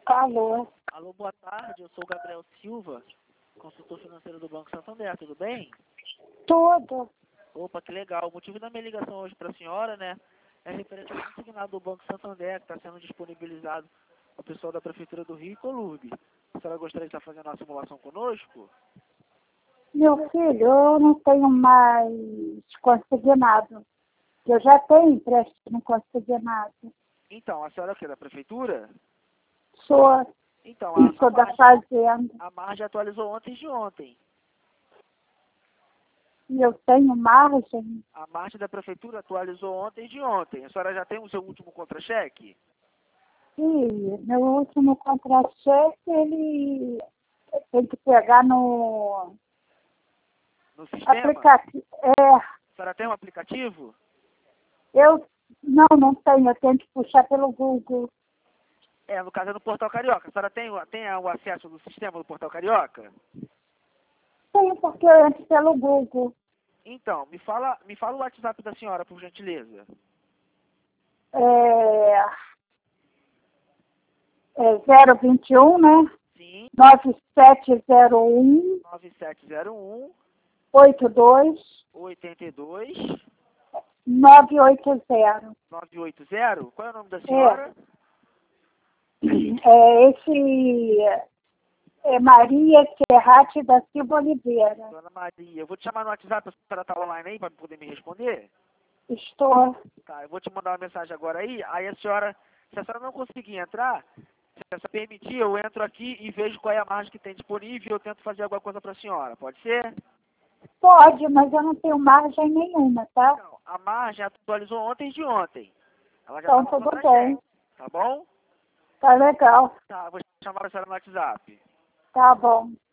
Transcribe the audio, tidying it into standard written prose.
Alô, Alô, boa tarde. Eu sou o Gabriel Silva, consultor financeiro do Banco Santander. Tudo bem? tudo. Opa, que legal. O motivo da minha ligação hoje para a senhora, né, é referente ao consignado do Banco Santander, que está sendo disponibilizado ao pessoal da Prefeitura do Rio e Colurbe. A senhora gostaria de estar fazendo uma simulação conosco? Meu filho, eu não tenho mais consignado. Eu já tenho empréstimo consignado. Então, a senhora é o quê? Da Prefeitura? Sou, Então, sou da fazenda. a margem atualizou ontem de ontem. E eu tenho margem. A margem da Prefeitura atualizou ontem de ontem. A senhora já tem o seu último contra-cheque? E meu último contra-cheque, ele tem que pegar no No sistema? aplicativo. A senhora tem um aplicativo? Eu não tenho, eu tenho que puxar pelo Google. No caso é no Portal Carioca. A senhora tem o acesso do sistema do Portal Carioca? Tenho porque eu entro pelo Google. Então, me fala o WhatsApp da senhora, por gentileza. É 021, né? Sim, 9701 9701 82 82 980. 980. Qual é o nome da senhora? Esse é Maria Serrate da Silva Oliveira. Dona Maria. Eu vou te chamar no WhatsApp, a senhora está online aí para poder me responder? Estou. Tá, eu vou te mandar uma mensagem agora aí. Aí a senhora, se a senhora não conseguir entrar, se a senhora permitir, eu entro aqui e vejo qual é a margem que tem disponível e eu tento fazer alguma coisa para a senhora. Pode ser? Pode, mas eu não tenho margem nenhuma, tá? Não, a margem atualizou ontem de ontem. Ela já Então está no tudo contra-cheque, bem. tá bom? Tá legal. Tá, vou chamar a senhora no WhatsApp. Tá bom.